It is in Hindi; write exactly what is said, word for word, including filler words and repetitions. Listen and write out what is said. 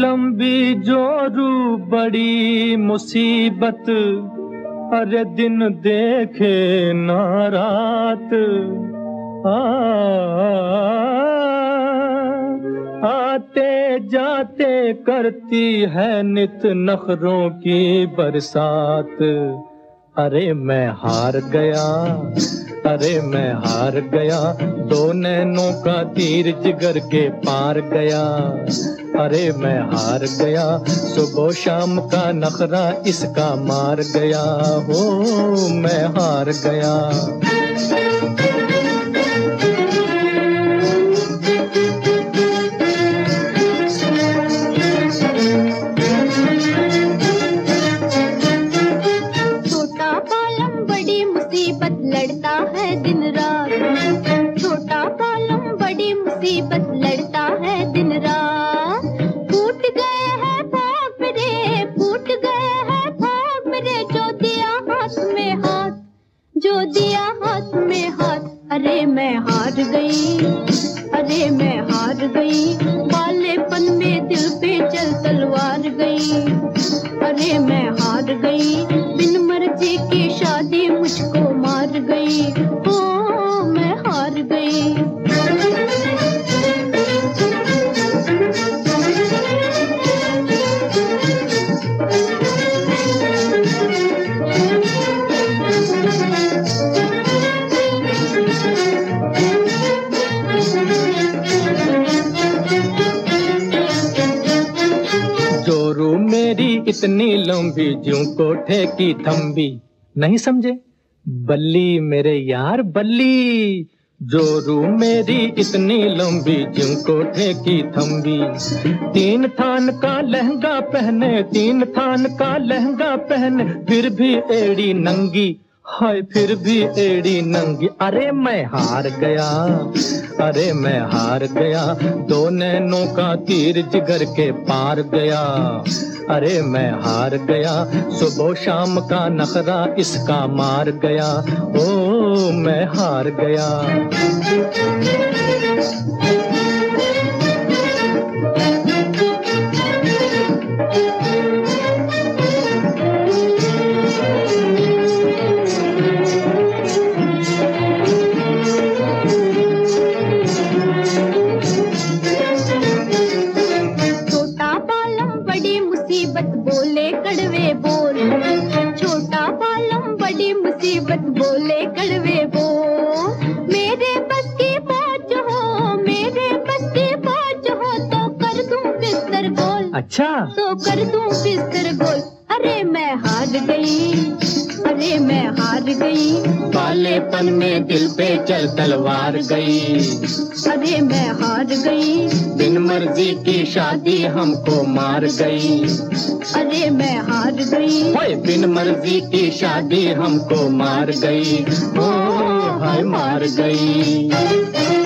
लंबी जोरू बड़ी मुसीबत, अरे दिन देखे ना रात। आ, आते जाते करती है नित नखरों की बरसात। अरे मैं हार गया, अरे मैं हार गया, दो नैनों का तीर जिगर के पार गया। अरे मैं हार गया, सुबह शाम का नखरा इसका मार गया। हो मैं हार गया। लड़ता है दिन रात, छोटा कॉलम बड़ी मुसीबत लड़ता है दिन रात। फूट गए हैं भाग मेरे, फूट गए हैं भाग मेरे, जो दिया हाथ में हाथ, जो दिया हाथ में हाथ। अरे मैं हार गई, अरे मैं हार गई, बालेपन में दिल पे चल तलवार गई। अरे मैं हार गई, बिन मर्जी की शादी मुझको मार गई। ओ मैं हार गई। जोरू मेरी इतनी लंबी ज्यों कोठे की थंबी। नहीं समझे? बल्ली मेरे यार बल्ली। जोरू मेरी इतनी लंबी ज्यों कोठे की थंबी। तीन थान का लहंगा पहने, तीन थान का लहंगा पहने, फिर भी एड़ी नंगी, हाय फिर भी एड़ी नंगी। अरे मैं हार गया, अरे मैं हार गया, दो नैनों का तीर जिगर के पार गया। अरे मैं हार गया, सुबह शाम का नखरा इसका मार गया। ओ मैं हार गया। बोले कड़वे बोल, छोटा पालम बड़ी मुसीबत बोले कड़वे बोल। मेरे बस की पहुंच हो, मेरे बस की पहुंच हो, तो कर दूं बिस्तर गोल। अच्छा तो कर दूं बिस्तर गोल। अरे मैं हार गई, अरे मैं हार गई, बालेपन में दिल पे चल तलवार गई। अरे मैं हार गई, बिन मर्जी की शादी हमको मार गई। अरे मैं हार गई, ओए बिन मर्जी की शादी हमको मार गई। ओ हाय मार गई।